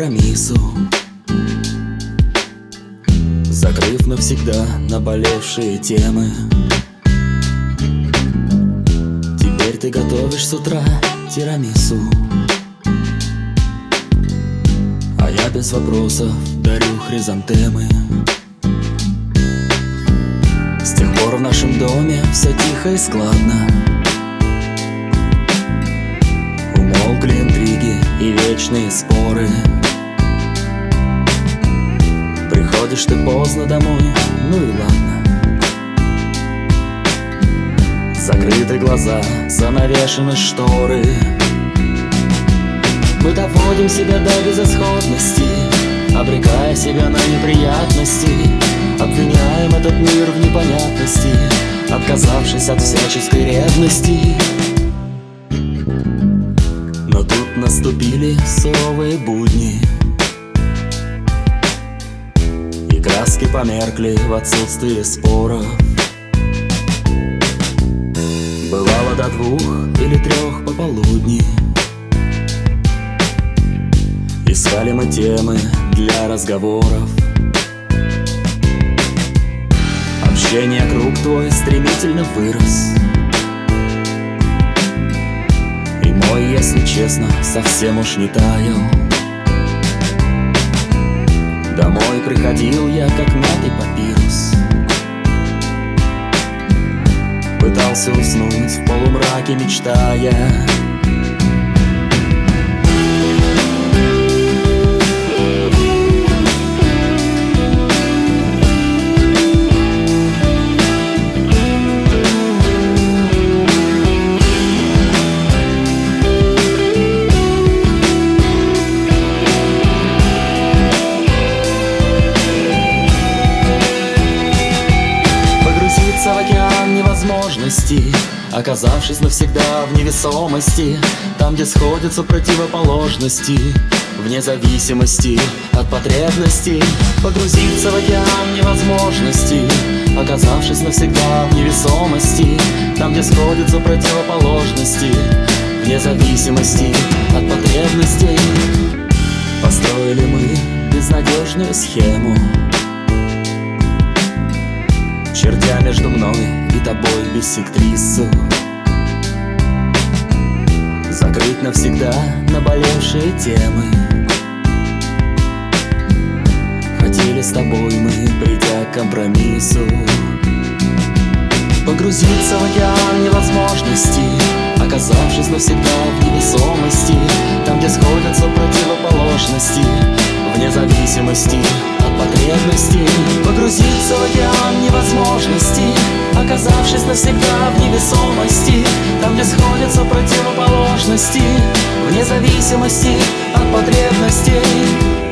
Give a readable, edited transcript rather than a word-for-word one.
компромиссу, закрыв навсегда наболевшие темы. Теперь ты готовишь с утра тирамису, а я без вопросов дарю хризантемы. С тех пор в нашем доме все тихо и складно. Умолкли интриги и вечные споры. Приходишь ты поздно домой, ну и ладно. Закрыты глаза, занавешены шторы. Мы доводим себя до безысходности, обрекая себя на неприятности. Обвиняем этот мир в непонятности, отказавшись от всяческой ревности. Но тут наступили суровые будни, и краски померкли в отсутствии споров. Бывало до 2 или 3 пополудни. Искали мы темы для разговоров. Общение круг твой стремительно вырос, и мой, если честно, совсем уж не таял. Домой приходил я, как мятый папирус. Пытался уснуть в полумраке, мечтая. В океан невозможностей, оказавшись навсегда в невесомости, там, где сходятся противоположности, вне зависимости от потребностей. Погрузиться в океан невозможностей, оказавшись навсегда в невесомости, там, где сходятся противоположности, вне зависимости от потребностей. Построили мы безнадежную схему, чертя между мной и тобой биссектрису. Закрыть навсегда наболевшие темы. Хотели с тобой мы, придя к компромиссу, погрузиться в океан невозможностей, оказавшись навсегда в невесомости, там, где сходятся противоположности, вне зависимости от потребностей. Погрузиться в океан невозможностей, оказавшись навсегда в невесомости, там, где сходятся противоположности, вне зависимости от потребностей.